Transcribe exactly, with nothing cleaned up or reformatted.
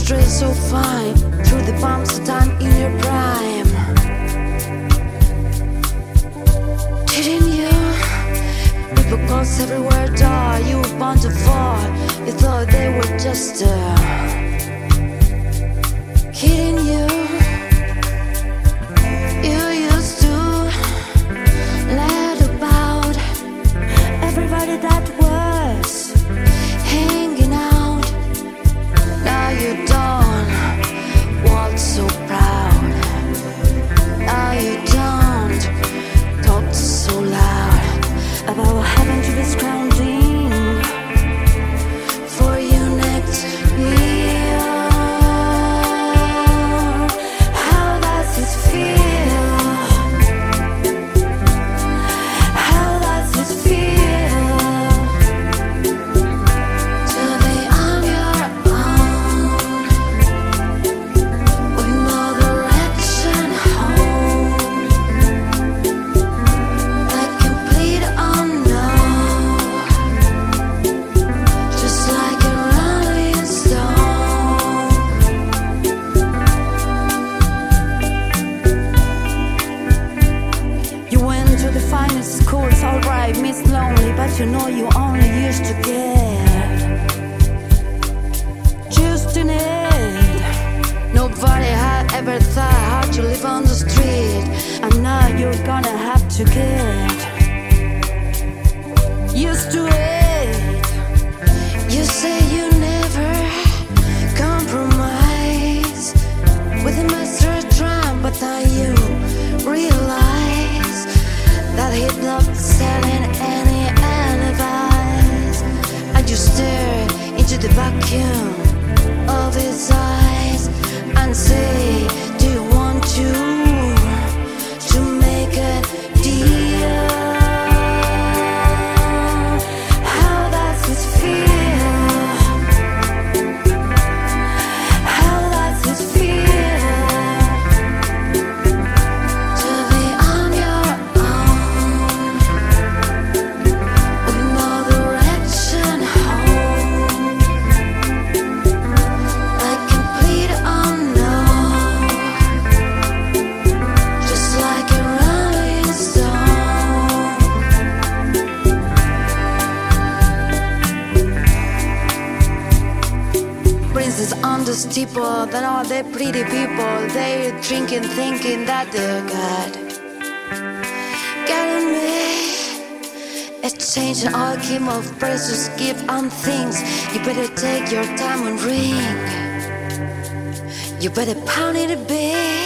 dress so fine through the bumps of time in your prime. Didn't you? People calls everywhere die. You were born to fall. You thought they were just uh, kidding you. You used to let about everybody that was hanging out. Now you don't walk so proud. Now you don't talk so loud about what happened to this grounding for you next year. How does it feel? How does it feel to be on your own with no direction home, like complete unknown, just like a rolling stone? You went to the finest schools, alright, Miss Lonely, but you know you only used to get just in it. Nobody had ever thought how to live on the street, and now you're gonna have to get used to it. You say you never compromise with a master drum, but now you realize that he's not selling any advice. And you stare into the vacuum of his eyes and say, do you want to to make a deal? How does it feel? How does it feel to be on your own with no direction home, like complete unknown, just like a rolling stone? Princes on the steeple, then all the pretty people, they drinking, thinking that they're good. Getting me, exchanging all game of precious gift and things. You better take your diamond ring. You better pound it a bit.